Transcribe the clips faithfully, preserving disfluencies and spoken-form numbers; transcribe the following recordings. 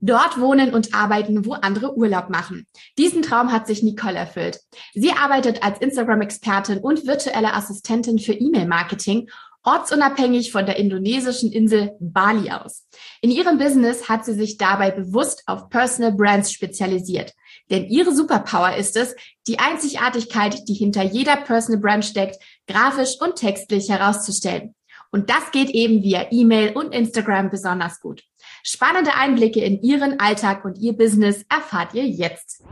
Dort wohnen und arbeiten, wo andere Urlaub machen. Diesen Traum hat sich Nicole erfüllt. Sie arbeitet als Instagram-Expertin und virtuelle Assistentin für E-Mail-Marketing, ortsunabhängig von der indonesischen Insel Bali aus. In ihrem Business hat sie sich dabei bewusst auf Personal Brands spezialisiert. Denn ihre Superpower ist es, die Einzigartigkeit, die hinter jeder Personal Brand steckt, grafisch und textlich herauszustellen. Und das geht eben via E-Mail und Instagram besonders gut. Spannende Einblicke in ihren Alltag und ihr Business erfahrt ihr jetzt.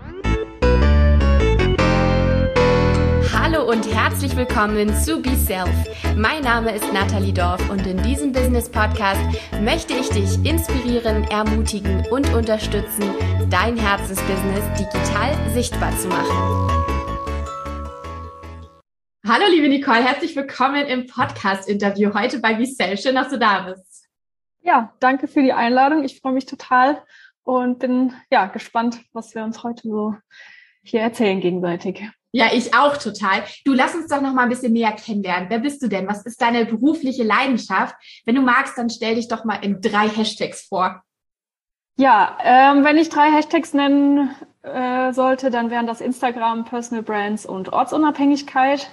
Hallo und herzlich willkommen zu Be Self. Mein Name ist Nathalie Dorf und in diesem Business-Podcast möchte ich dich inspirieren, ermutigen und unterstützen, dein Herzensbusiness digital sichtbar zu machen. Hallo liebe Nicole, herzlich willkommen im Podcast-Interview heute bei Be Self. Schön, dass du da bist. Ja, danke für die Einladung. Ich freue mich total und bin ja gespannt, was wir uns heute so hier erzählen gegenseitig. Ja, ich auch total. Du, lass uns doch noch mal ein bisschen näher kennenlernen. Wer bist du denn? Was ist deine berufliche Leidenschaft? Wenn du magst, dann stell dich doch mal in drei Hashtags vor. Ja, ähm, wenn ich drei Hashtags nennen äh, sollte, dann wären das Instagram, Personal Brands und Ortsunabhängigkeit.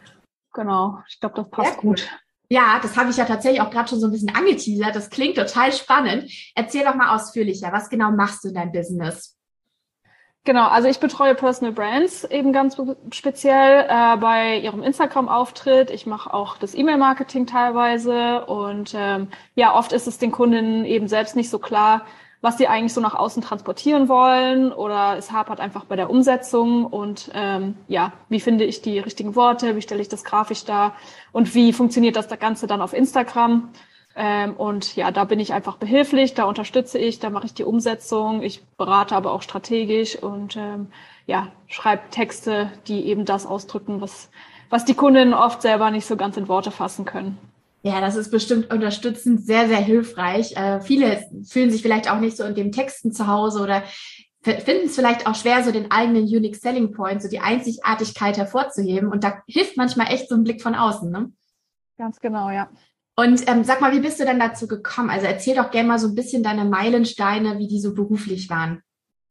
Genau, ich glaube, das passt gut. Ja, das habe ich ja tatsächlich auch gerade schon so ein bisschen angeteasert. Das klingt total spannend. Erzähl doch mal ausführlicher. Was genau machst du in deinem Business? Genau, also ich betreue Personal Brands eben ganz speziell äh, bei ihrem Instagram-Auftritt. Ich mache auch das E-Mail-Marketing teilweise und ähm, ja, oft ist es den Kundinnen eben selbst nicht so klar, was sie eigentlich so nach außen transportieren wollen oder es hapert einfach bei der Umsetzung und ähm, ja, wie finde ich die richtigen Worte, wie stelle ich das grafisch dar und wie funktioniert das Ganze dann auf Instagram? Ähm, und ja, da bin ich einfach behilflich, da unterstütze ich, da mache ich die Umsetzung, ich berate aber auch strategisch und ähm, ja, schreibe Texte, die eben das ausdrücken, was, was die Kundinnen oft selber nicht so ganz in Worte fassen können. Ja, das ist bestimmt unterstützend sehr, sehr hilfreich. Äh, viele fühlen sich vielleicht auch nicht so in den Texten zu Hause oder finden es vielleicht auch schwer, so den eigenen Unique Selling Point, so die Einzigartigkeit hervorzuheben. Und da hilft manchmal echt so ein Blick von außen, ne? Ganz genau, ja. Und ähm, sag mal, wie bist du denn dazu gekommen? Also erzähl doch gerne mal so ein bisschen deine Meilensteine, wie die so beruflich waren.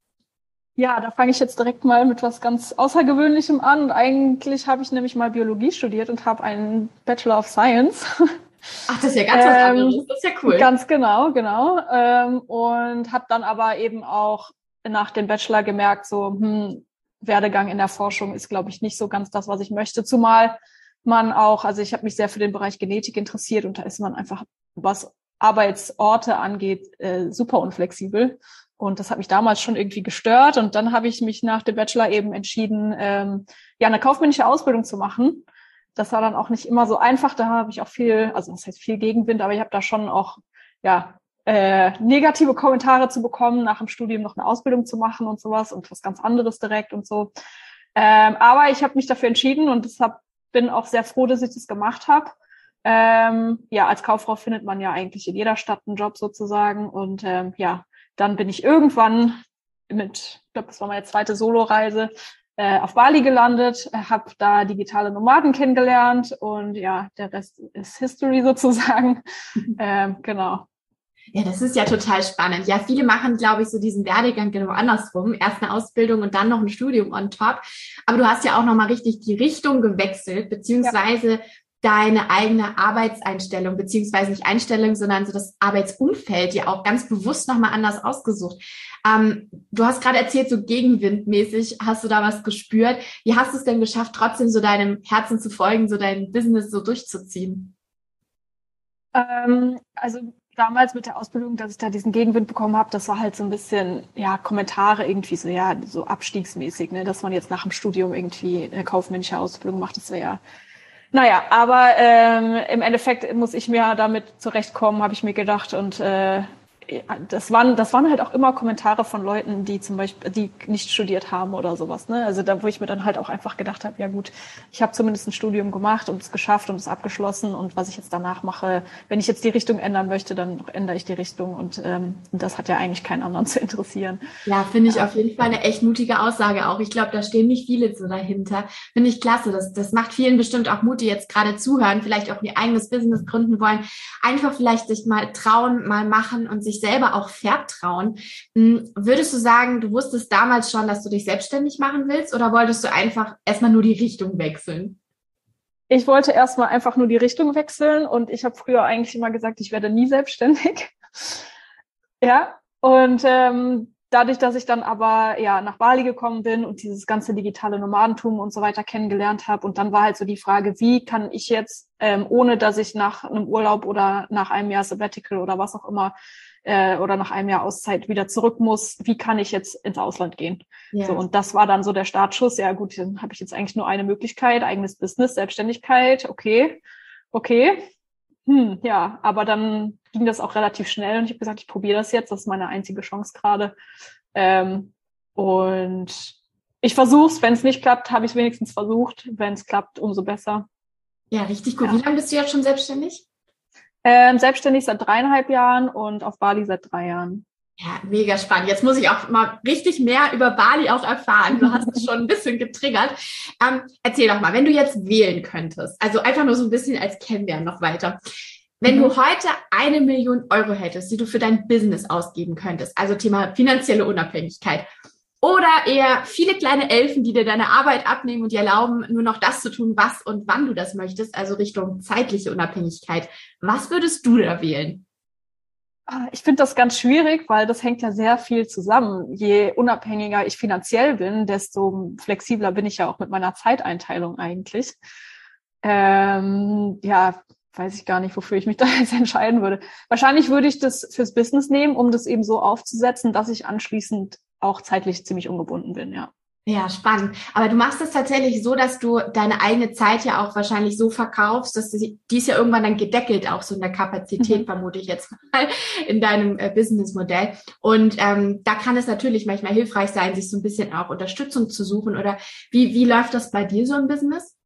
Ja, da fange ich jetzt direkt mal mit was ganz Außergewöhnlichem an. Und eigentlich habe ich nämlich mal Biologie studiert und habe einen Bachelor of Science. Ach, das ist ja ganz was anderes. Ähm, das ist ja cool. Ganz genau, genau. Ähm, und habe dann aber eben auch nach dem Bachelor gemerkt, so hm, Werdegang in der Forschung ist, glaube ich, nicht so ganz das, was ich möchte. Zumal man auch, also ich habe mich sehr für den Bereich Genetik interessiert und da ist man einfach, was Arbeitsorte angeht, äh, super unflexibel. Und das hat mich damals schon irgendwie gestört. Und dann habe ich mich nach dem Bachelor eben entschieden, ähm, ja, eine kaufmännische Ausbildung zu machen. Das war dann auch nicht immer so einfach. Da habe ich auch viel, also das heißt viel Gegenwind, aber ich habe da schon auch, ja, äh, negative Kommentare zu bekommen, nach dem Studium noch eine Ausbildung zu machen und sowas und was ganz anderes direkt und so. Ähm, aber ich habe mich dafür entschieden und deshalb bin auch sehr froh, dass ich das gemacht habe. Ähm, ja, als Kauffrau findet man ja eigentlich in jeder Stadt einen Job sozusagen und ähm, ja, dann bin ich irgendwann mit, ich glaube, das war meine zweite Soloreise, äh, auf Bali gelandet, habe da digitale Nomaden kennengelernt und ja, der Rest ist History sozusagen. ähm, genau. Ja, das ist ja total spannend. Ja, viele machen, glaube ich, so diesen Werdegang genau andersrum. Erst eine Ausbildung und dann noch ein Studium on top. Aber du hast ja auch nochmal richtig die Richtung gewechselt, beziehungsweise ja. deine eigene Arbeitseinstellung, beziehungsweise nicht Einstellung, sondern so das Arbeitsumfeld ja auch ganz bewusst nochmal anders ausgesucht. Ähm, du hast gerade erzählt, so gegenwindmäßig hast du da was gespürt. Wie hast du es denn geschafft, trotzdem so deinem Herzen zu folgen, so dein Business so durchzuziehen? Ähm, also damals mit der Ausbildung, dass ich da diesen Gegenwind bekommen habe, das war halt so ein bisschen, ja, Kommentare irgendwie so, ja, so abstiegsmäßig, ne, dass man jetzt nach dem Studium irgendwie eine kaufmännische Ausbildung macht, das wäre ja, naja, aber ähm, im Endeffekt muss ich mir damit zurechtkommen, habe ich mir gedacht und äh, das waren, das waren halt auch immer Kommentare von Leuten, die zum Beispiel, die nicht studiert haben oder sowas, ne? Also da, wo ich mir dann halt auch einfach gedacht habe, ja gut, ich habe zumindest ein Studium gemacht und es geschafft und es abgeschlossen und was ich jetzt danach mache, wenn ich jetzt die Richtung ändern möchte, dann ändere ich die Richtung und ähm, das hat ja eigentlich keinen anderen zu interessieren. Ja, finde ich ja. Auf jeden Fall eine echt mutige Aussage auch. Ich glaube, da stehen nicht viele so dahinter. Finde ich klasse. Das, das macht vielen bestimmt auch Mut, die jetzt gerade zuhören, vielleicht auch ihr eigenes Business gründen wollen. Einfach vielleicht sich mal trauen, mal machen und sich sich selber auch vertrauen. Hm, würdest du sagen, du wusstest damals schon, dass du dich selbstständig machen willst oder wolltest du einfach erstmal nur die Richtung wechseln? Ich wollte erstmal einfach nur die Richtung wechseln und ich habe früher eigentlich immer gesagt, ich werde nie selbstständig. Ja, und ähm, dadurch, dass ich dann aber ja nach Bali gekommen bin und dieses ganze digitale Nomadentum und so weiter kennengelernt habe und dann war halt so die Frage, wie kann ich jetzt, ähm, ohne dass ich nach einem Urlaub oder nach einem Jahr Sabbatical oder was auch immer äh, oder nach einem Jahr Auszeit wieder zurück muss, wie kann ich jetzt ins Ausland gehen? Ja. So, und das war dann so der Startschuss. Ja gut, dann habe ich jetzt eigentlich nur eine Möglichkeit, eigenes Business, Selbstständigkeit, okay, okay. Hm, ja, aber dann ging das auch relativ schnell und ich habe gesagt, ich probiere das jetzt, das ist meine einzige Chance gerade. Ähm, und ich versuche es, wenn es nicht klappt, habe ich es wenigstens versucht. Wenn es klappt, umso besser. Ja, richtig gut. Ja. Wie lange bist du jetzt schon selbstständig? Ähm, selbstständig seit dreieinhalb Jahren und auf Bali seit drei Jahren. Ja, mega spannend. Jetzt muss ich auch mal richtig mehr über Bali auch erfahren. Du hast es schon ein bisschen getriggert. Ähm, erzähl doch mal, wenn du jetzt wählen könntest, also einfach nur so ein bisschen als Kennenlernen noch weiter. Wenn mhm. du heute eine Million Euro hättest, die du für dein Business ausgeben könntest, also Thema finanzielle Unabhängigkeit, oder eher viele kleine Elfen, die dir deine Arbeit abnehmen und dir erlauben, nur noch das zu tun, was und wann du das möchtest, also Richtung zeitliche Unabhängigkeit. Was würdest du da wählen? Ich finde das ganz schwierig, weil das hängt ja sehr viel zusammen. Je unabhängiger ich finanziell bin, desto flexibler bin ich ja auch mit meiner Zeiteinteilung eigentlich. Ähm, ja, weiß ich gar nicht, wofür ich mich da jetzt entscheiden würde. Wahrscheinlich würde ich das fürs Business nehmen, um das eben so aufzusetzen, dass ich anschließend auch zeitlich ziemlich ungebunden bin, ja. Ja, spannend. Aber du machst es tatsächlich so, dass du deine eigene Zeit ja auch wahrscheinlich so verkaufst, dass du sie, die ist ja irgendwann dann gedeckelt, auch so in der Kapazität, mhm. vermute ich jetzt mal, in deinem äh, Businessmodell. Und ähm, da kann es natürlich manchmal hilfreich sein, sich so ein bisschen auch Unterstützung zu suchen. Oder wie, wie läuft das bei dir so im Business?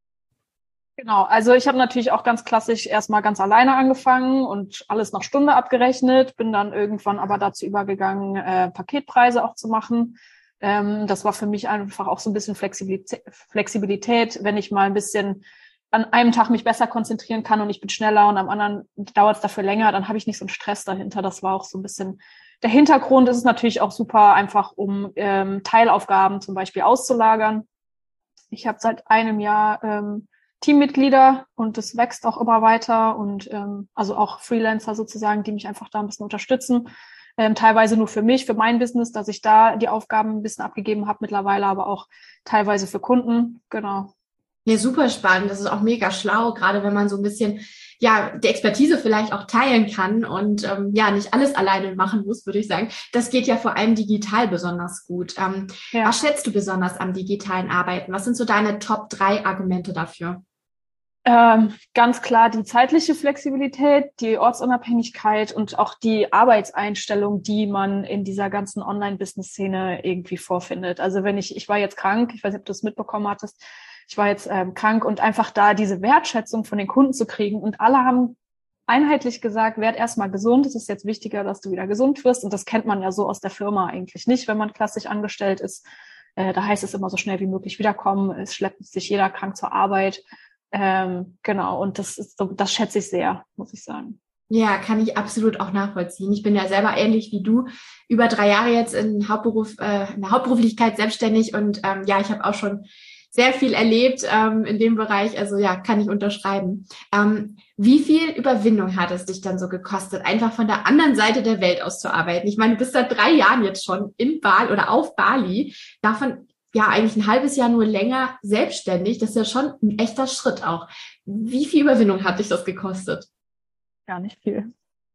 Genau, also ich habe natürlich auch ganz klassisch erstmal ganz alleine angefangen und alles nach Stunde abgerechnet, bin dann irgendwann aber dazu übergegangen, äh, Paketpreise auch zu machen. Ähm, das war für mich einfach auch so ein bisschen Flexibilität, Flexibilität, wenn ich mal ein bisschen an einem Tag mich besser konzentrieren kann und ich bin schneller und am anderen dauert es dafür länger, dann habe ich nicht so einen Stress dahinter. Das war auch so ein bisschen der Hintergrund. Ist es natürlich auch super einfach, um ähm, Teilaufgaben zum Beispiel auszulagern. Ich habe seit einem Jahr ähm, Teammitglieder und das wächst auch immer weiter und ähm, also auch Freelancer sozusagen, die mich einfach da ein bisschen unterstützen. Ähm, teilweise nur für mich, für mein Business, dass ich da die Aufgaben ein bisschen abgegeben habe mittlerweile, aber auch teilweise für Kunden, genau. Ja, super spannend. Das ist auch mega schlau, gerade wenn man so ein bisschen, ja, die Expertise vielleicht auch teilen kann und ähm, ja, nicht alles alleine machen muss, würde ich sagen. Das geht ja vor allem digital besonders gut. Ähm, ja. Was schätzt du besonders am digitalen Arbeiten? Was sind so deine Top drei Argumente dafür? Ähm, ganz klar die zeitliche Flexibilität, die Ortsunabhängigkeit und auch die Arbeitseinstellung, die man in dieser ganzen Online-Business-Szene irgendwie vorfindet. Also wenn ich, ich war jetzt krank, ich weiß nicht, ob du es mitbekommen hattest, ich war jetzt ähm, krank und einfach da diese Wertschätzung von den Kunden zu kriegen und alle haben einheitlich gesagt, werd erstmal gesund, es ist jetzt wichtiger, dass du wieder gesund wirst und das kennt man ja so aus der Firma eigentlich nicht, wenn man klassisch angestellt ist. Äh, da heißt es immer so schnell wie möglich wiederkommen, es schleppt sich jeder krank zur Arbeit. Ähm, genau, und das ist so, das schätze ich sehr, muss ich sagen. Ja, kann ich absolut auch nachvollziehen. Ich bin ja selber ähnlich wie du, über drei Jahre jetzt in Hauptberuf, äh, in der Hauptberuflichkeit selbstständig und ähm, ja, ich habe auch schon sehr viel erlebt ähm, in dem Bereich. Also ja, kann ich unterschreiben. Ähm, wie viel Überwindung hat es dich dann so gekostet, einfach von der anderen Seite der Welt aus zu arbeiten? Ich meine, du bist seit drei Jahren jetzt schon in Bali oder auf Bali, davon ja eigentlich ein halbes Jahr nur länger selbstständig. Das ist ja schon ein echter Schritt auch. Wie viel Überwindung hat dich das gekostet? Gar nicht viel.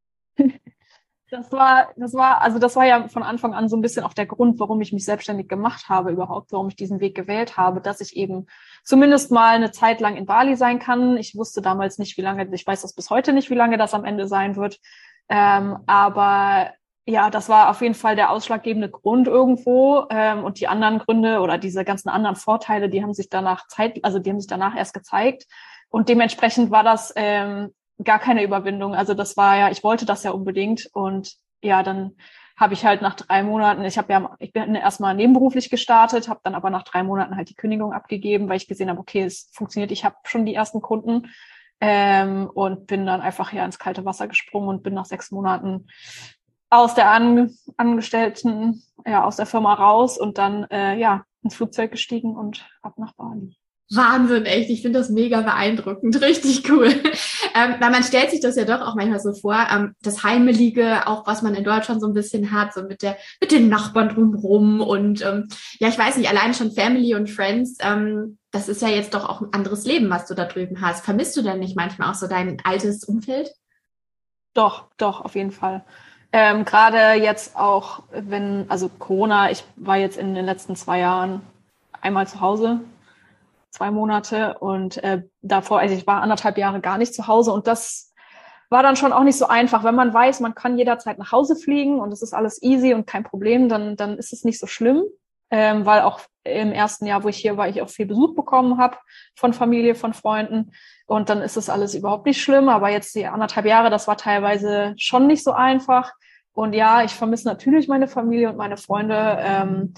Das war, das war, also das war ja von Anfang an so ein bisschen auch der Grund, warum ich mich selbstständig gemacht habe überhaupt, warum ich diesen Weg gewählt habe, dass ich eben zumindest mal eine Zeit lang in Bali sein kann. Ich wusste damals nicht, wie lange, ich weiß das bis heute nicht, wie lange das am Ende sein wird. Ähm, aber ja, das war auf jeden Fall der ausschlaggebende Grund irgendwo. Ähm, und die anderen Gründe oder diese ganzen anderen Vorteile, die haben sich danach Zeit, also die haben sich danach erst gezeigt. Und dementsprechend war das ähm, gar keine Überwindung. Also das war ja, ich wollte das ja unbedingt. Und ja, dann habe ich halt nach drei Monaten, ich habe ja, ich bin erstmal nebenberuflich gestartet, habe dann aber nach drei Monaten halt die Kündigung abgegeben, weil ich gesehen habe, okay, es funktioniert, ich habe schon die ersten Kunden. Ähm, und bin dann einfach ja ins kalte Wasser gesprungen und bin nach sechs Monaten aus der An- Angestellten, ja, aus der Firma raus und dann, äh, ja, ins Flugzeug gestiegen und ab nach Bali. Wahnsinn, echt. Ich finde das mega beeindruckend. Richtig cool. Ähm, weil man stellt sich das ja doch auch manchmal so vor, ähm, das Heimelige, auch was man in Deutschland so ein bisschen hat, so mit der, mit den Nachbarn drumherum und, ähm, ja, ich weiß nicht, allein schon Family und Friends, ähm, das ist ja jetzt doch auch ein anderes Leben, was du da drüben hast. Vermisst du denn nicht manchmal auch so dein altes Umfeld? Doch, doch, auf jeden Fall. Ähm, gerade jetzt auch, wenn, also Corona, ich war jetzt in den letzten zwei Jahren einmal zu Hause, zwei Monate und äh, davor, also ich war anderthalb Jahre gar nicht zu Hause und das war dann schon auch nicht so einfach. Wenn man weiß, man kann jederzeit nach Hause fliegen und es ist alles easy und kein Problem, dann, dann ist es nicht so schlimm, ähm, weil auch im ersten Jahr, wo ich hier war, ich auch viel Besuch bekommen habe von Familie, von Freunden und dann ist es alles überhaupt nicht schlimm, aber jetzt die anderthalb Jahre, das war teilweise schon nicht so einfach und ja, ich vermisse natürlich meine Familie und meine Freunde, ähm,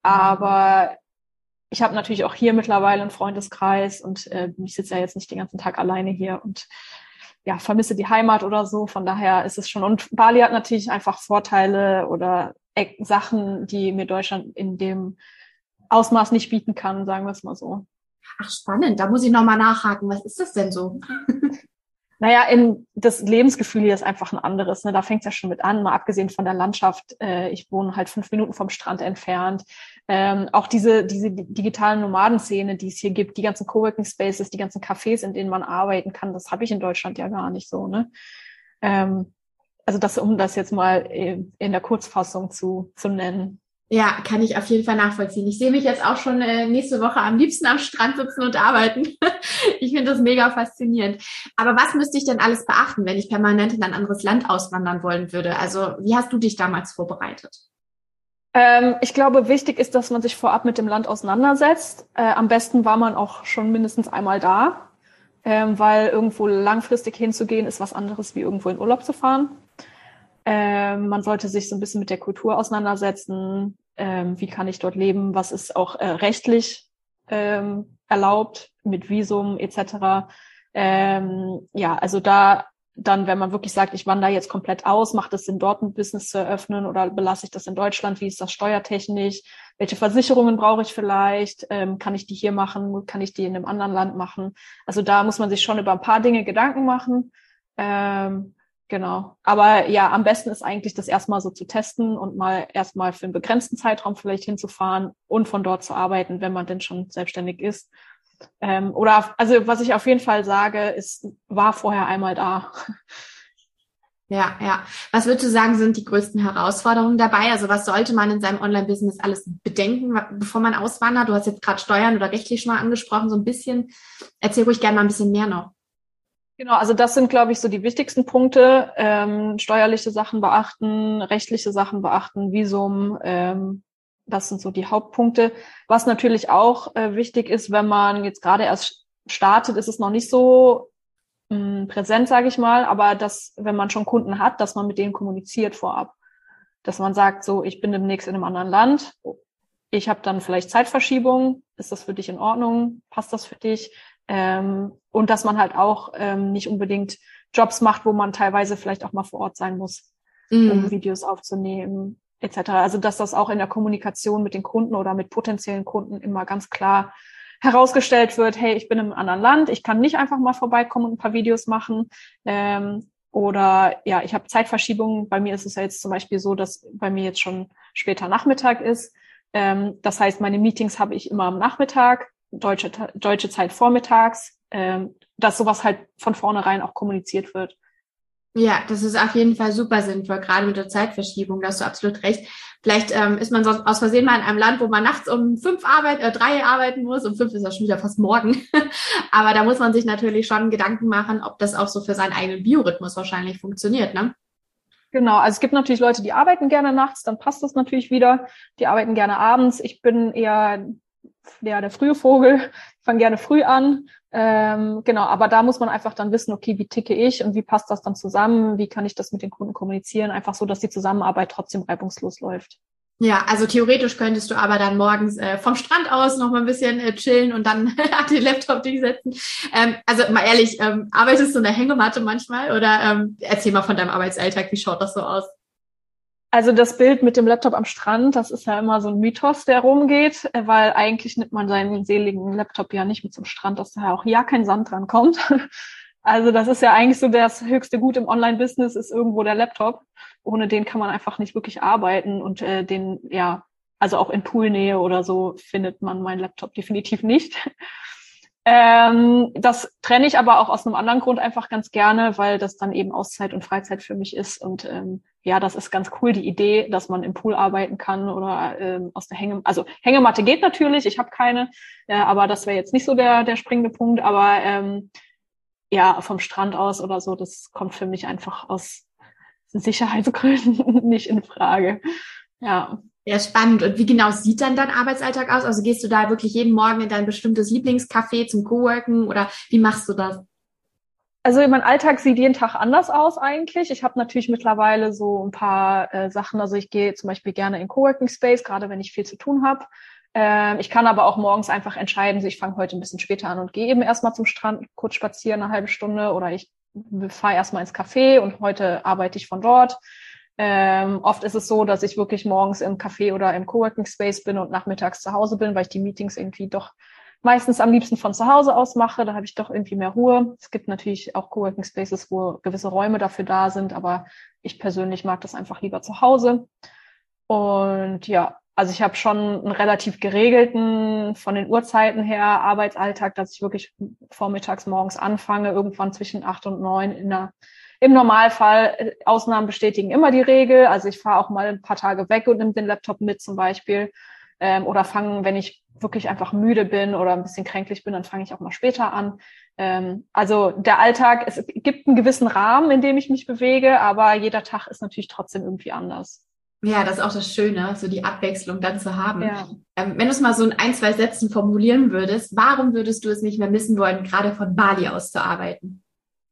aber ich habe natürlich auch hier mittlerweile einen Freundeskreis und äh, ich sitze ja jetzt nicht den ganzen Tag alleine hier und ja, vermisse die Heimat oder so. Von daher ist es schon. Und Bali hat natürlich einfach Vorteile oder Eck- Sachen, die mir Deutschland in dem Ausmaß nicht bieten kann, sagen wir es mal so. Ach, spannend. Da muss ich nochmal nachhaken. Was ist das denn so? Naja, in, das Lebensgefühl hier ist einfach ein anderes. Ne? Da fängt es ja schon mit an, mal abgesehen von der Landschaft. Äh, ich wohne halt fünf Minuten vom Strand entfernt. Ähm, auch diese, diese digitalen Nomadenszene, die es hier gibt, die ganzen Coworking Spaces, die ganzen Cafés, in denen man arbeiten kann, das habe ich in Deutschland ja gar nicht so. Ne? Ähm, also das, um das jetzt mal in der Kurzfassung zu, zu nennen. Ja, kann ich auf jeden Fall nachvollziehen. Ich sehe mich jetzt auch schon äh, nächste Woche am liebsten am Strand sitzen und arbeiten. Ich finde das mega faszinierend. Aber was müsste ich denn alles beachten, wenn ich permanent in ein anderes Land auswandern wollen würde? Also wie hast du dich damals vorbereitet? Ähm, ich glaube, wichtig ist, dass man sich vorab mit dem Land auseinandersetzt. Äh, am besten war man auch schon mindestens einmal da, ähm, weil irgendwo langfristig hinzugehen ist was anderes, wie irgendwo in Urlaub zu fahren. Ähm, man sollte sich so ein bisschen mit der Kultur auseinandersetzen. Ähm, wie kann ich dort leben? Was ist auch äh, rechtlich ähm, erlaubt mit Visum et cetera. Ähm, ja, also da dann, wenn man wirklich sagt, ich wandere jetzt komplett aus, macht es Sinn, dort ein Business zu eröffnen oder belasse ich das in Deutschland? Wie ist das steuertechnisch? Welche Versicherungen brauche ich vielleicht? Ähm, kann ich die hier machen? Kann ich die in einem anderen Land machen? Also da muss man sich schon über ein paar Dinge Gedanken machen. Ähm, Genau. Aber ja, am besten ist eigentlich, das erstmal so zu testen und mal erstmal für einen begrenzten Zeitraum vielleicht hinzufahren und von dort zu arbeiten, wenn man denn schon selbstständig ist. Ähm, oder, also was ich auf jeden Fall sage, ist, war vorher einmal da. Ja, ja. Was würdest du sagen, sind die größten Herausforderungen dabei? Also was sollte man in seinem Online-Business alles bedenken, bevor man auswandert? Du hast jetzt gerade Steuern oder rechtlich schon mal angesprochen, so ein bisschen. Erzähl ruhig gerne mal ein bisschen mehr noch. Genau, also das sind, glaube ich, so die wichtigsten Punkte. Ähm, steuerliche Sachen beachten, rechtliche Sachen beachten, Visum, ähm, das sind so die Hauptpunkte. Was natürlich auch äh, wichtig ist, wenn man jetzt gerade erst startet, ist es noch nicht so mh, präsent, sage ich mal, aber dass, wenn man schon Kunden hat, dass man mit denen kommuniziert vorab. Dass man sagt, so, ich bin demnächst in einem anderen Land, ich habe dann vielleicht Zeitverschiebung, ist das für dich in Ordnung, passt das für dich? Ähm, und dass man halt auch ähm, nicht unbedingt Jobs macht, wo man teilweise vielleicht auch mal vor Ort sein muss, mm. um Videos aufzunehmen, et cetera. Also dass das auch in der Kommunikation mit den Kunden oder mit potenziellen Kunden immer ganz klar herausgestellt wird, hey, ich bin in einem anderen Land, ich kann nicht einfach mal vorbeikommen und ein paar Videos machen. Ähm, oder ja, ich habe Zeitverschiebungen. Bei mir ist es ja jetzt zum Beispiel so, dass bei mir jetzt schon später Nachmittag ist. Ähm, das heißt, meine Meetings habe ich immer am Nachmittag, deutsche, deutsche Zeit vormittags, ähm, dass sowas halt von vornherein auch kommuniziert wird. Ja, das ist auf jeden Fall super sinnvoll, gerade mit der Zeitverschiebung, da hast du absolut recht. Vielleicht ähm, ist man sonst aus Versehen mal in einem Land, wo man nachts um fünf arbeit, äh, drei arbeiten muss, um fünf ist das schon wieder fast morgen. Aber da muss man sich natürlich schon Gedanken machen, ob das auch so für seinen eigenen Biorhythmus wahrscheinlich funktioniert, ne? Genau, also es gibt natürlich Leute, die arbeiten gerne nachts, dann passt das natürlich wieder. Die arbeiten gerne abends. Ich bin eher der, der frühe Vogel, ich fange gerne früh an. Ähm, genau, aber da muss man einfach dann wissen, okay, wie ticke ich und wie passt das dann zusammen? Wie kann ich das mit den Kunden kommunizieren? Einfach so, dass die Zusammenarbeit trotzdem reibungslos läuft. Ja, also theoretisch könntest du aber dann morgens äh, vom Strand aus noch mal ein bisschen äh, chillen und dann an den Laptop dich setzen. Ähm, also mal ehrlich, ähm, arbeitest du in der Hängematte manchmal oder ähm, erzähl mal von deinem Arbeitsalltag, wie schaut das so aus? Also das Bild mit dem Laptop am Strand, das ist ja immer so ein Mythos, der rumgeht, weil eigentlich nimmt man seinen seligen Laptop ja nicht mit zum Strand, dass da auch ja kein Sand dran kommt. Also das ist ja eigentlich so das höchste Gut im Online-Business ist irgendwo der Laptop. Ohne den kann man einfach nicht wirklich arbeiten und äh, den, ja, also auch in Poolnähe oder so findet man meinen Laptop definitiv nicht. Ähm, das trenne ich aber auch aus einem anderen Grund einfach ganz gerne, weil das dann eben Auszeit und Freizeit für mich ist. Und ähm, ja, das ist ganz cool, die Idee, dass man im Pool arbeiten kann oder ähm, aus der Hänge... Also Hängematte geht natürlich, ich habe keine, äh, aber das wäre jetzt nicht so der der springende Punkt. Aber ähm, ja, vom Strand aus oder so, das kommt für mich einfach aus Sicherheitsgründen nicht in Frage. Ja. Ja, spannend. Und wie genau sieht dann dein Arbeitsalltag aus? Also gehst du da wirklich jeden Morgen in dein bestimmtes Lieblingscafé zum Coworken oder wie machst du das? Also mein Alltag sieht jeden Tag anders aus eigentlich. Ich habe natürlich mittlerweile so ein paar äh, Sachen. Also ich gehe zum Beispiel gerne in Coworking Space, gerade wenn ich viel zu tun habe. Ähm, ich kann aber auch morgens einfach entscheiden, so ich fange heute ein bisschen später an und gehe eben erstmal zum Strand, kurz spazieren, eine halbe Stunde. Oder ich fahre erstmal ins Café und heute arbeite ich von dort. Ähm, oft ist es so, dass ich wirklich morgens im Café oder im Coworking Space bin und nachmittags zu Hause bin, weil ich die Meetings irgendwie doch meistens am liebsten von zu Hause aus mache. Da habe ich doch irgendwie mehr Ruhe. Es gibt natürlich auch Coworking Spaces, wo gewisse Räume dafür da sind, aber ich persönlich mag das einfach lieber zu Hause. Und ja, also ich habe schon einen relativ geregelten, von den Uhrzeiten her, Arbeitsalltag, dass ich wirklich vormittags morgens anfange, irgendwann zwischen acht und neun in der Im Normalfall, Ausnahmen bestätigen immer die Regel. Also ich fahre auch mal ein paar Tage weg und nehme den Laptop mit zum Beispiel. Ähm, oder fange, wenn ich wirklich einfach müde bin oder ein bisschen kränklich bin, dann fange ich auch mal später an. Ähm, also der Alltag, es gibt einen gewissen Rahmen, in dem ich mich bewege, aber jeder Tag ist natürlich trotzdem irgendwie anders. Ja, das ist auch das Schöne, so die Abwechslung dann zu haben. Ja. Ähm, wenn du es mal so in ein, zwei Sätzen formulieren würdest, warum würdest du es nicht mehr missen wollen, gerade von Bali aus zu arbeiten?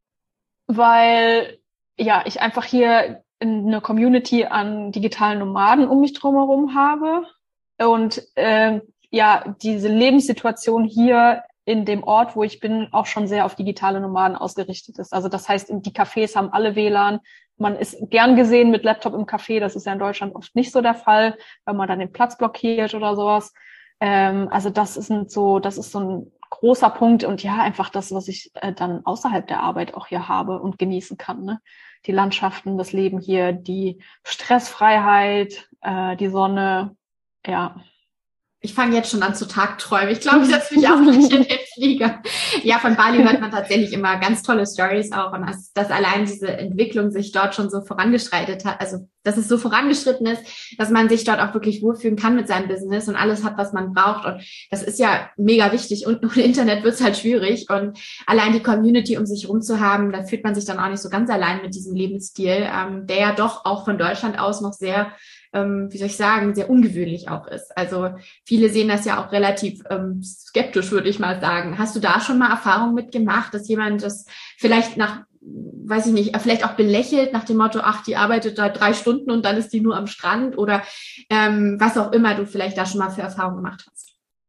Weil ja ich einfach hier eine Community an digitalen Nomaden um mich drumherum habe und äh, ja diese Lebenssituation hier in dem Ort, wo ich bin, auch schon sehr auf digitale Nomaden ausgerichtet ist. Also das heißt, die Cafés haben alle W L A N. Man ist gern gesehen mit Laptop im Café. Das ist ja in Deutschland oft nicht so der Fall, wenn man dann den Platz blockiert oder sowas. Ähm, also das ist ein so, das ist so ein großer Punkt und ja, einfach das, was ich äh, dann außerhalb der Arbeit auch hier habe und genießen kann, ne? Die Landschaften, das Leben hier, die Stressfreiheit, äh, die Sonne, ja. Ich fange jetzt schon an zu tagträumen. Ich glaube, ich setze mich auch nicht in den Flieger. Ja, von Bali hört man tatsächlich immer ganz tolle Stories auch. Und dass, dass allein diese Entwicklung sich dort schon so vorangeschreitet hat, also dass es so vorangeschritten ist, dass man sich dort auch wirklich wohlfühlen kann mit seinem Business und alles hat, was man braucht. Und das ist ja mega wichtig. Und ohne Internet wird es halt schwierig. Und allein die Community um sich rum zu haben, da fühlt man sich dann auch nicht so ganz allein mit diesem Lebensstil, ähm, der ja doch auch von Deutschland aus noch sehr Ähm, wie soll ich sagen, sehr ungewöhnlich auch ist. Also viele sehen das ja auch relativ ähm, skeptisch, würde ich mal sagen. Hast du da schon mal Erfahrung mitgemacht, dass jemand das vielleicht nach, weiß ich nicht, vielleicht auch belächelt nach dem Motto, ach, die arbeitet da drei Stunden und dann ist die nur am Strand oder ähm, was auch immer du vielleicht da schon mal für Erfahrung gemacht hast?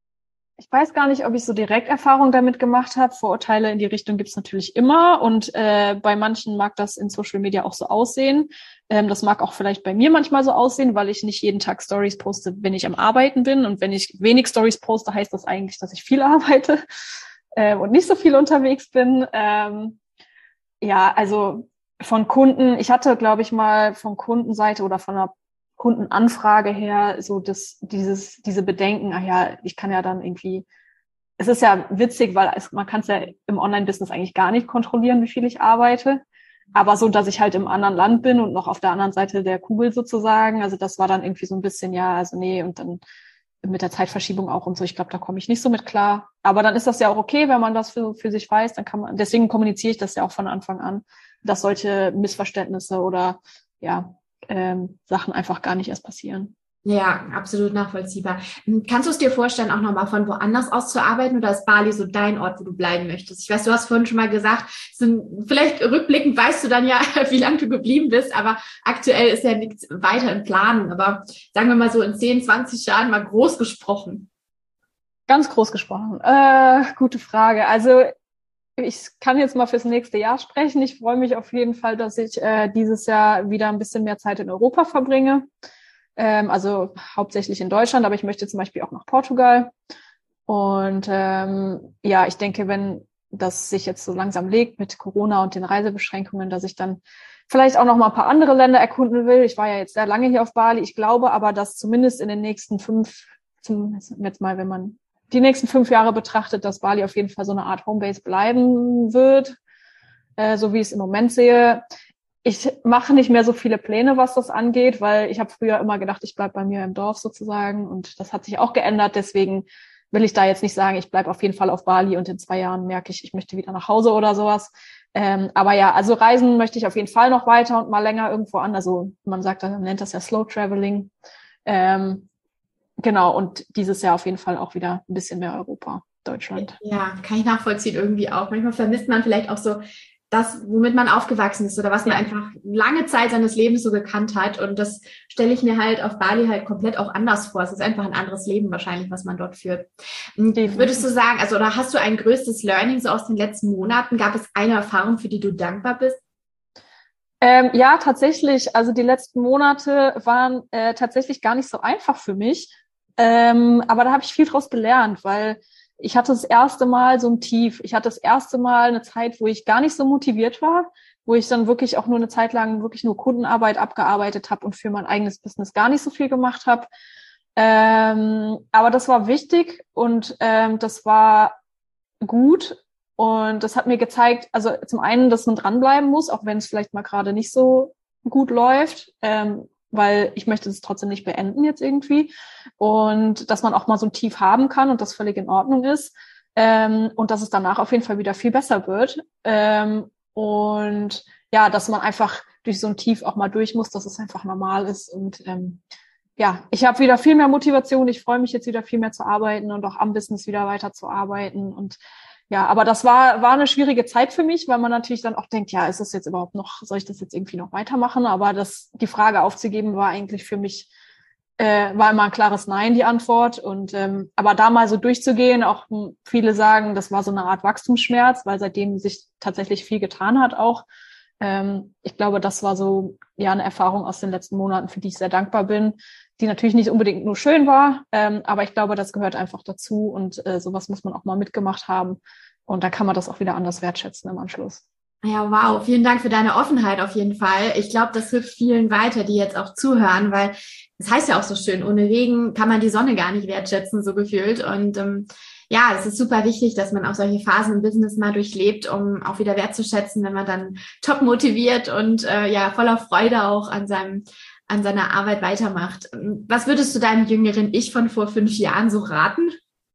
Ich weiß gar nicht, ob ich so direkt Erfahrung damit gemacht habe. Vorurteile in die Richtung gibt's natürlich immer und äh, bei manchen mag das in Social Media auch so aussehen. Ähm, das mag auch vielleicht bei mir manchmal so aussehen, weil ich nicht jeden Tag Stories poste, wenn ich am Arbeiten bin. Und wenn ich wenig Stories poste, heißt das eigentlich, dass ich viel arbeite äh, und nicht so viel unterwegs bin. Ähm, ja, also von Kunden, ich hatte, glaube ich, mal von Kundenseite oder von einer Kundenanfrage her so das, dieses, diese Bedenken, ah ja, ich kann ja dann irgendwie, es ist ja witzig, weil es, man kann es ja im Online-Business eigentlich gar nicht kontrollieren, wie viel ich arbeite. Aber so, dass ich halt im anderen Land bin und noch auf der anderen Seite der Kugel sozusagen, also das war dann irgendwie so ein bisschen, ja, also nee, und dann mit der Zeitverschiebung auch und so, ich glaube, da komme ich nicht so mit klar. Aber dann ist das ja auch okay, wenn man das für, für sich weiß, dann kann man, deswegen kommuniziere ich das ja auch von Anfang an, dass solche Missverständnisse oder, ja, ähm, Sachen einfach gar nicht erst passieren. Ja, absolut nachvollziehbar. Kannst du es dir vorstellen, auch nochmal von woanders aus zu arbeiten oder ist Bali so dein Ort, wo du bleiben möchtest? Ich weiß, du hast vorhin schon mal gesagt, sind, vielleicht rückblickend weißt du dann ja, wie lange du geblieben bist, aber aktuell ist ja nichts weiter in Planung. Aber sagen wir mal so in zehn, zwanzig Jahren mal groß gesprochen. Ganz groß gesprochen. Äh, gute Frage. Also ich kann jetzt mal fürs nächste Jahr sprechen. Ich freue mich auf jeden Fall, dass ich äh, dieses Jahr wieder ein bisschen mehr Zeit in Europa verbringe. Ähm, also hauptsächlich in Deutschland, aber ich möchte zum Beispiel auch nach Portugal. Und ähm, ja, ich denke, wenn das sich jetzt so langsam legt mit Corona und den Reisebeschränkungen, dass ich dann vielleicht auch noch mal ein paar andere Länder erkunden will. Ich war ja jetzt sehr lange hier auf Bali. Ich glaube aber, dass zumindest in den nächsten fünf, zum, jetzt mal, wenn man die nächsten fünf Jahre betrachtet, dass Bali auf jeden Fall so eine Art Homebase bleiben wird, äh, so wie ich es im Moment sehe. Ich mache nicht mehr so viele Pläne, was das angeht, weil ich habe früher immer gedacht, ich bleib bei mir im Dorf sozusagen, und das hat sich auch geändert. Deswegen will ich da jetzt nicht sagen, ich bleib auf jeden Fall auf Bali und in zwei Jahren merke ich, ich möchte wieder nach Hause oder sowas. Ähm, aber ja, also reisen möchte ich auf jeden Fall noch weiter und mal länger irgendwo an. Also man sagt, man nennt das ja Slow Traveling. Ähm, genau, und dieses Jahr auf jeden Fall auch wieder ein bisschen mehr Europa, Deutschland. Ja, kann ich nachvollziehen irgendwie auch. Manchmal vermisst man vielleicht auch so das, womit man aufgewachsen ist oder was man einfach lange Zeit seines Lebens so gekannt hat. Und das stelle ich mir halt auf Bali halt komplett auch anders vor. Es ist einfach ein anderes Leben wahrscheinlich, was man dort führt. Definitiv. Würdest du sagen, also oder hast du ein größtes Learning so aus den letzten Monaten? Gab es eine Erfahrung, für die du dankbar bist? Ähm, ja, tatsächlich. Also die letzten Monate waren äh, tatsächlich gar nicht so einfach für mich. Ähm, aber da habe ich viel draus gelernt, weil ich hatte das erste Mal so ein Tief. Ich hatte das erste Mal eine Zeit, wo ich gar nicht so motiviert war, wo ich dann wirklich auch nur eine Zeit lang wirklich nur Kundenarbeit abgearbeitet habe und für mein eigenes Business gar nicht so viel gemacht habe. Ähm, aber das war wichtig und ähm, das war gut. Und das hat mir gezeigt, also zum einen, dass man dranbleiben muss, auch wenn es vielleicht mal gerade nicht so gut läuft, ähm, weil ich möchte es trotzdem nicht beenden jetzt irgendwie. Und dass man auch mal so ein Tief haben kann und das völlig in Ordnung ist. Ähm, und dass es danach auf jeden Fall wieder viel besser wird. Ähm, und ja, dass man einfach durch so ein Tief auch mal durch muss, dass es einfach normal ist. Und ähm, ja, ich habe wieder viel mehr Motivation. Ich freue mich jetzt wieder viel mehr zu arbeiten und auch am Business wieder weiter zu arbeiten. Und ja, aber das war war eine schwierige Zeit für mich, weil man natürlich dann auch denkt, ja, ist das jetzt überhaupt noch, soll ich das jetzt irgendwie noch weitermachen? Aber das, die Frage aufzugeben war eigentlich für mich, äh, war immer ein klares Nein, die Antwort. Und ähm, aber da mal so durchzugehen, auch viele sagen, das war so eine Art Wachstumsschmerz, weil seitdem sich tatsächlich viel getan hat auch. Ähm, ich glaube, das war so ja eine Erfahrung aus den letzten Monaten, für die ich sehr dankbar bin, die natürlich nicht unbedingt nur schön war, ähm, aber ich glaube, das gehört einfach dazu und äh, sowas muss man auch mal mitgemacht haben und da kann man das auch wieder anders wertschätzen im Anschluss. Ja, wow. Vielen Dank für deine Offenheit auf jeden Fall. Ich glaube, das hilft vielen weiter, die jetzt auch zuhören, weil es heißt ja auch so schön, ohne Regen kann man die Sonne gar nicht wertschätzen, so gefühlt. Und ähm, ja, es ist super wichtig, dass man auch solche Phasen im Business mal durchlebt, um auch wieder wertzuschätzen, wenn man dann top motiviert und äh, ja voller Freude auch an seinem an seiner Arbeit weitermacht. Was würdest du deinem jüngeren Ich von vor fünf Jahren so raten?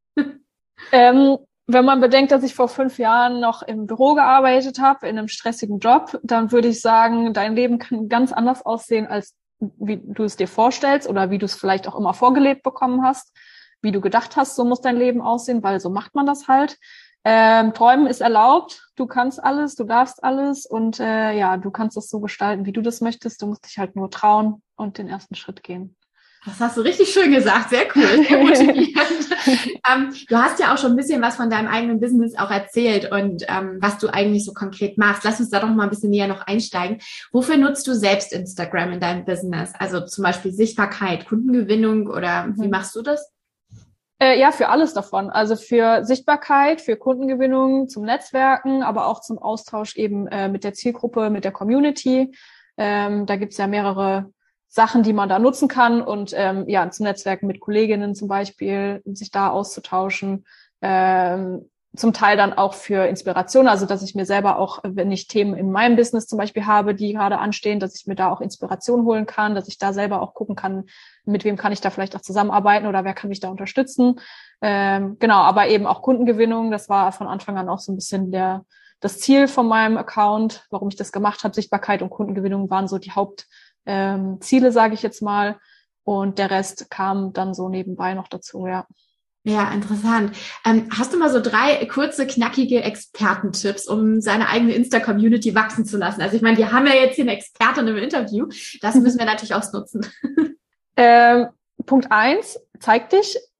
Ähm, wenn man bedenkt, dass ich vor fünf Jahren noch im Büro gearbeitet habe, in einem stressigen Job, dann würde ich sagen, dein Leben kann ganz anders aussehen, als wie du es dir vorstellst oder wie du es vielleicht auch immer vorgelebt bekommen hast, wie du gedacht hast, so muss dein Leben aussehen, weil so macht man das halt. Ähm, Träumen ist erlaubt, du kannst alles, du darfst alles und äh, ja, du kannst es so gestalten, wie du das möchtest. Du musst dich halt nur trauen und den ersten Schritt gehen. Das hast du richtig schön gesagt, sehr cool, sehr motivierend. ähm, du hast ja auch schon ein bisschen was von deinem eigenen Business auch erzählt und ähm, was du eigentlich so konkret machst. Lass uns da doch mal ein bisschen näher noch einsteigen. Wofür nutzt du selbst Instagram in deinem Business? Also zum Beispiel Sichtbarkeit, Kundengewinnung oder mhm. wie machst du das? Äh, ja, für alles davon. Also für Sichtbarkeit, für Kundengewinnung, zum Netzwerken, aber auch zum Austausch eben äh, mit der Zielgruppe, mit der Community. Ähm, da gibt's ja mehrere Sachen, die man da nutzen kann und ähm, ja, zum Netzwerken mit Kolleginnen zum Beispiel, sich da auszutauschen. Ähm, zum Teil dann auch für Inspiration, also dass ich mir selber auch, wenn ich Themen in meinem Business zum Beispiel habe, die gerade anstehen, dass ich mir da auch Inspiration holen kann, dass ich da selber auch gucken kann, mit wem kann ich da vielleicht auch zusammenarbeiten oder wer kann mich da unterstützen. Ähm, genau, aber eben auch Kundengewinnung, das war von Anfang an auch so ein bisschen der das Ziel von meinem Account, warum ich das gemacht habe. Sichtbarkeit und Kundengewinnung waren so die Hauptziele, ähm, sage ich jetzt mal. Und der Rest kam dann so nebenbei noch dazu, ja. Ja, interessant. Ähm, hast du mal so drei kurze, knackige Expertentipps, um seine eigene Insta-Community wachsen zu lassen? Also ich meine, wir haben ja jetzt hier eine Expertin im Interview. Das müssen wir natürlich ausnutzen. Ähm, Punkt eins, zeig dich.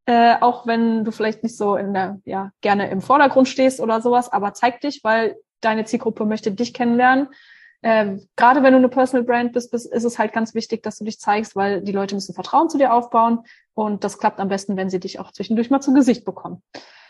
Äh, auch wenn du vielleicht nicht so in der, ja, gerne im Vordergrund stehst oder sowas, aber zeig dich, weil deine Zielgruppe möchte dich kennenlernen. Ähm, gerade wenn du eine Personal Brand bist, bist, ist es halt ganz wichtig, dass du dich zeigst, weil die Leute müssen Vertrauen zu dir aufbauen und das klappt am besten, wenn sie dich auch zwischendurch mal zu Gesicht bekommen.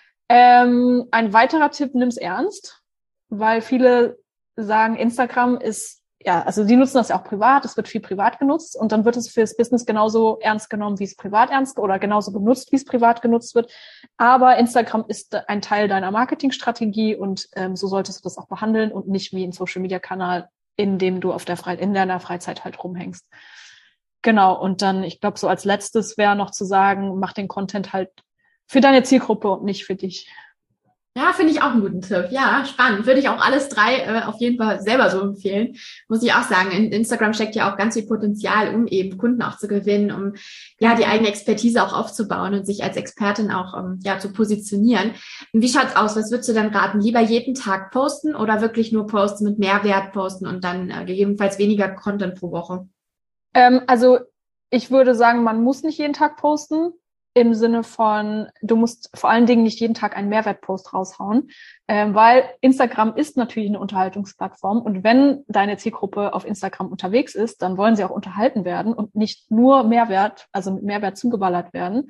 Ähm, ein weiterer Tipp, nimm's ernst, weil viele sagen, Instagram ist ja, also die nutzen das ja auch privat, es wird viel privat genutzt und dann wird es fürs Business genauso ernst genommen, wie es privat ernst oder genauso genutzt, wie es privat genutzt wird. Aber Instagram ist ein Teil deiner Marketingstrategie und ähm, so solltest du das auch behandeln und nicht wie ein Social-Media-Kanal, in dem du auf der Fre- in deiner Freizeit halt rumhängst. Genau, und dann, ich glaube, so als letztes wäre noch zu sagen, mach den Content halt für deine Zielgruppe und nicht für dich. Ja, finde ich auch einen guten Tipp. Ja, spannend. Würde ich auch alles drei äh, auf jeden Fall selber so empfehlen. Muss ich auch sagen. In Instagram steckt ja auch ganz viel Potenzial, um eben Kunden auch zu gewinnen, um ja die eigene Expertise auch aufzubauen und sich als Expertin auch ähm, ja zu positionieren. Und wie schaut's aus? Was würdest du denn raten? Lieber jeden Tag posten oder wirklich nur posten mit Mehrwert posten und dann äh, gegebenenfalls weniger Content pro Woche? Ähm, also ich würde sagen, man muss nicht jeden Tag posten. Im Sinne von, du musst vor allen Dingen nicht jeden Tag einen Mehrwertpost raushauen, ähm, weil Instagram ist natürlich eine Unterhaltungsplattform und wenn deine Zielgruppe auf Instagram unterwegs ist, dann wollen sie auch unterhalten werden und nicht nur Mehrwert, also mit Mehrwert zugeballert werden.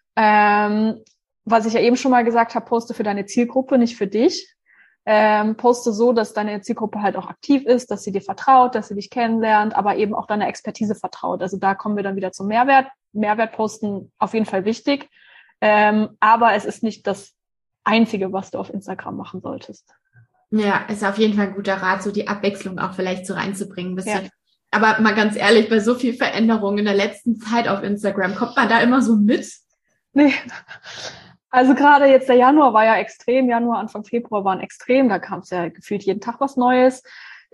Ähm, was ich ja eben schon mal gesagt habe, poste für deine Zielgruppe, nicht für dich. Ähm, poste so, dass deine Zielgruppe halt auch aktiv ist, dass sie dir vertraut, dass sie dich kennenlernt, aber eben auch deiner Expertise vertraut. Also da kommen wir dann wieder zum Mehrwert. Mehrwert posten auf jeden Fall wichtig, ähm, aber es ist nicht das Einzige, was du auf Instagram machen solltest. Ja, ist auf jeden Fall ein guter Rat, so die Abwechslung auch vielleicht so reinzubringen. Ein bisschen. Ja. Aber mal ganz ehrlich, bei so viel Veränderung in der letzten Zeit auf Instagram, kommt man da immer so mit? Nee. Also gerade jetzt der Januar war ja extrem, Januar, Anfang Februar waren extrem, da kam es ja gefühlt jeden Tag was Neues.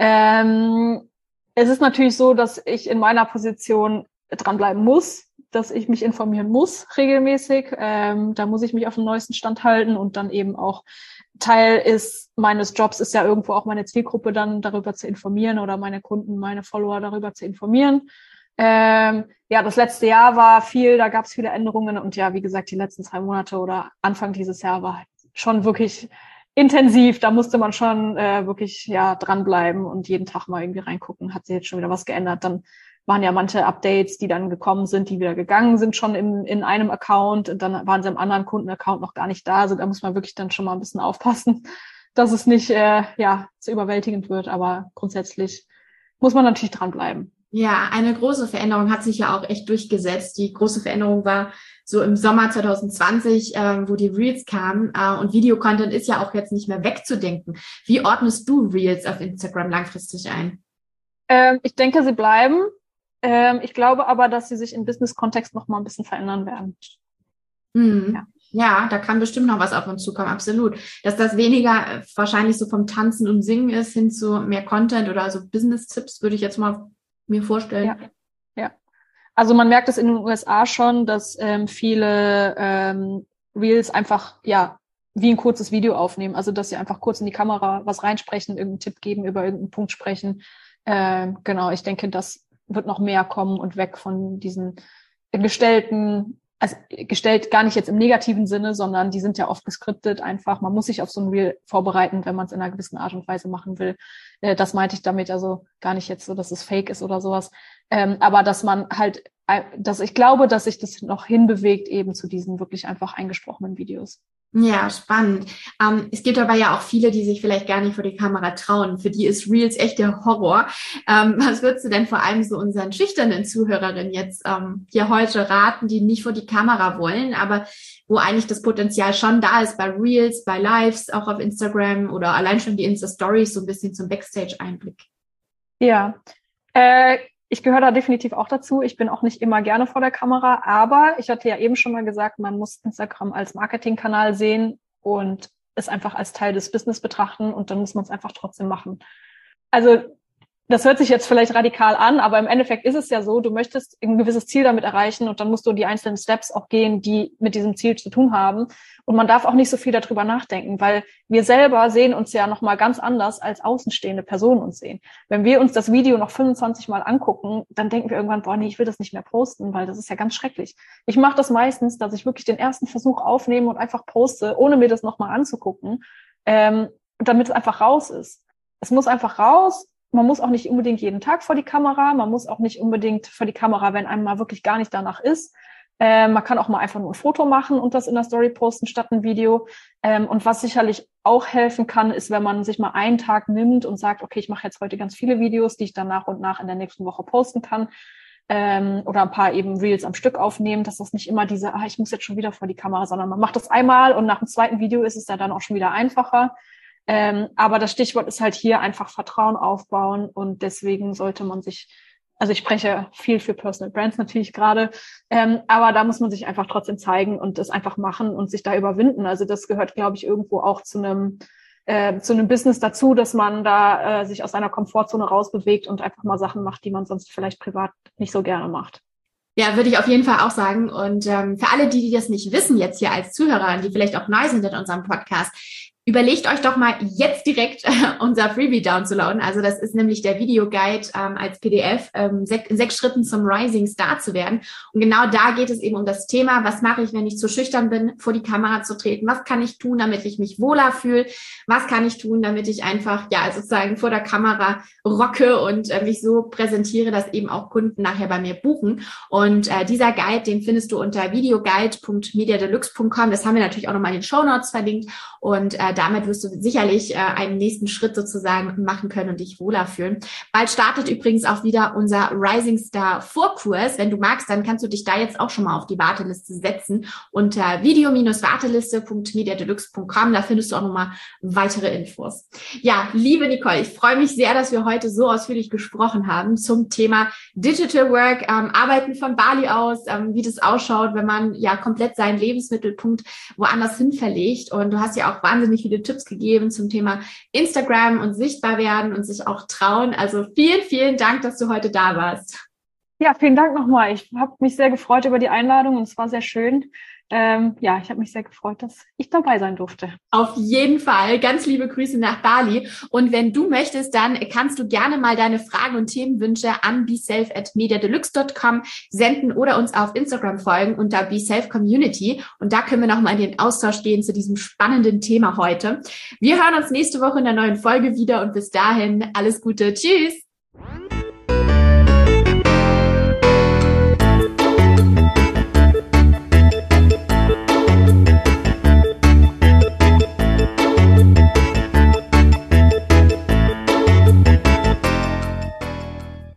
Ähm, es ist natürlich so, dass ich in meiner Position dranbleiben muss, dass ich mich informieren muss regelmäßig. Ähm, da muss ich mich auf den neuesten Stand halten und dann eben auch Teil ist meines Jobs ist ja irgendwo auch meine Zielgruppe dann darüber zu informieren oder meine Kunden, meine Follower darüber zu informieren. Ähm, ja, das letzte Jahr war viel, da gab es viele Änderungen und ja, wie gesagt, die letzten zwei Monate oder Anfang dieses Jahr war schon wirklich intensiv. Da musste man schon äh, wirklich ja dranbleiben und jeden Tag mal irgendwie reingucken, hat sich jetzt schon wieder was geändert. Dann waren ja manche Updates, die dann gekommen sind, die wieder gegangen sind, schon in, in einem Account und dann waren sie im anderen Kundenaccount noch gar nicht da. Also da muss man wirklich dann schon mal ein bisschen aufpassen, dass es nicht äh, ja zu überwältigend wird. Aber grundsätzlich muss man natürlich dranbleiben. Ja, eine große Veränderung hat sich ja auch echt durchgesetzt. Die große Veränderung war so im Sommer zwanzig zwanzig, äh, wo die Reels kamen. Äh, und Videocontent ist ja auch jetzt nicht mehr wegzudenken. Wie ordnest du Reels auf Instagram langfristig ein? Ähm, ich denke, sie bleiben. Ähm, ich glaube aber, dass sie sich im Business-Kontext noch mal ein bisschen verändern werden. Mhm. Ja. Ja, da kann bestimmt noch was auf uns zukommen, absolut. Dass das weniger äh, wahrscheinlich so vom Tanzen und Singen ist, hin zu mehr Content oder so Business-Tipps, würde ich jetzt mal mir vorstellen. Ja, ja. Also man merkt es in den U S A schon, dass ähm, viele ähm, Reels einfach ja wie ein kurzes Video aufnehmen. Also dass sie einfach kurz in die Kamera was reinsprechen, irgendeinen Tipp geben, über irgendeinen Punkt sprechen. Ähm, genau, ich denke, das wird noch mehr kommen und weg von diesen gestellten, also gestellt gar nicht jetzt im negativen Sinne, sondern die sind ja oft geskriptet einfach. Man muss sich auf so ein Reel vorbereiten, wenn man es in einer gewissen Art und Weise machen will. Äh, das meinte ich damit, also gar nicht jetzt so, dass es fake ist oder sowas. Ähm, aber dass man halt, dass ich glaube, dass sich das noch hinbewegt eben zu diesen wirklich einfach eingesprochenen Videos. Ja, spannend. Ähm, es gibt aber ja auch viele, die sich vielleicht gar nicht vor die Kamera trauen. Für die ist Reels echt der Horror. Ähm, was würdest du denn vor allem so unseren schüchternen Zuhörerinnen jetzt ähm, hier heute raten, die nicht vor die Kamera wollen, aber wo eigentlich das Potenzial schon da ist bei Reels, bei Lives, auch auf Instagram oder allein schon die Insta-Stories so ein bisschen zum Backstage-Einblick? Ja, äh, ich gehöre da definitiv auch dazu. Ich bin auch nicht immer gerne vor der Kamera, aber ich hatte ja eben schon mal gesagt, man muss Instagram als Marketingkanal sehen und es einfach als Teil des Business betrachten und dann muss man es einfach trotzdem machen. Also Das hört sich jetzt vielleicht radikal an, aber im Endeffekt ist es ja so, du möchtest ein gewisses Ziel damit erreichen und dann musst du die einzelnen Steps auch gehen, die mit diesem Ziel zu tun haben. Und man darf auch nicht so viel darüber nachdenken, weil wir selber sehen uns ja nochmal ganz anders, als außenstehende Personen uns sehen. Wenn wir uns das Video noch fünfundzwanzig Mal angucken, dann denken wir irgendwann, boah, nee, ich will das nicht mehr posten, weil das ist ja ganz schrecklich. Ich mache das meistens, dass ich wirklich den ersten Versuch aufnehme und einfach poste, ohne mir das nochmal anzugucken, ähm, damit es einfach raus ist. Es muss einfach raus. Man muss auch nicht unbedingt jeden Tag vor die Kamera, man muss auch nicht unbedingt vor die Kamera, wenn einem mal wirklich gar nicht danach ist. Äh, man kann auch mal einfach nur ein Foto machen und das in der Story posten statt ein Video. Ähm, und was sicherlich auch helfen kann, ist, wenn man sich mal einen Tag nimmt und sagt, okay, ich mache jetzt heute ganz viele Videos, die ich dann nach und nach in der nächsten Woche posten kann. Ähm, oder ein paar eben Reels am Stück aufnehmen, dass das nicht immer diese, ah, ich muss jetzt schon wieder vor die Kamera, sondern man macht das einmal und nach dem zweiten Video ist es da dann auch schon wieder einfacher. Ähm, aber das Stichwort ist halt hier einfach Vertrauen aufbauen und deswegen sollte man sich, also ich spreche viel für Personal Brands natürlich gerade, ähm, aber da muss man sich einfach trotzdem zeigen und das einfach machen und sich da überwinden. Also das gehört, glaube ich, irgendwo auch zu einem äh, zu einem Business dazu, dass man da äh, sich aus einer Komfortzone rausbewegt und einfach mal Sachen macht, die man sonst vielleicht privat nicht so gerne macht. Ja, würde ich auf jeden Fall auch sagen. Und ähm, für alle, die, die das nicht wissen, jetzt hier als Zuhörer, die vielleicht auch neu sind in unserem Podcast, überlegt euch doch mal jetzt direkt äh, unser Freebie downzuladen. Also das ist nämlich der Videoguide ähm, als P D F, ähm, sech, in sechs Schritten zum Rising Star zu werden. Und genau da geht es eben um das Thema, was mache ich, wenn ich zu schüchtern bin, vor die Kamera zu treten? Was kann ich tun, damit ich mich wohler fühle? Was kann ich tun, damit ich einfach ja sozusagen vor der Kamera rocke und äh, mich so präsentiere, dass eben auch Kunden nachher bei mir buchen? Und äh, dieser Guide, den findest du unter videoguide punkt media deluxe punkt com. Das haben wir natürlich auch nochmal in den Shownotes verlinkt. Und äh, damit wirst du sicherlich äh, einen nächsten Schritt sozusagen machen können und dich wohler fühlen. Bald startet übrigens auch wieder unser Rising Star Vorkurs. Wenn du magst, dann kannst du dich da jetzt auch schon mal auf die Warteliste setzen unter video Bindestrich warteliste punkt media deluxe punkt com. Da findest du auch nochmal weitere Infos. Ja, liebe Nicole, ich freue mich sehr, dass wir heute so ausführlich gesprochen haben zum Thema Digital Work, ähm, Arbeiten von Bali aus, ähm, wie das ausschaut, wenn man ja komplett seinen Lebensmittelpunkt woanders hin verlegt. Und du hast ja auch wahnsinnig viele Tipps gegeben zum Thema Instagram und sichtbar werden und sich auch trauen. Also vielen, vielen Dank, dass du heute da warst. Ja, vielen Dank nochmal. Ich habe mich sehr gefreut über die Einladung und es war sehr schön. Ähm, ja, ich habe mich sehr gefreut, dass ich dabei sein durfte. Auf jeden Fall. Ganz liebe Grüße nach Bali. Und wenn du möchtest, dann kannst du gerne mal deine Fragen und Themenwünsche an beself at media deluxe punkt com senden oder uns auf Instagram folgen unter beself community. Und da können wir nochmal in den Austausch gehen zu diesem spannenden Thema heute. Wir hören uns nächste Woche in der neuen Folge wieder und bis dahin alles Gute. Tschüss.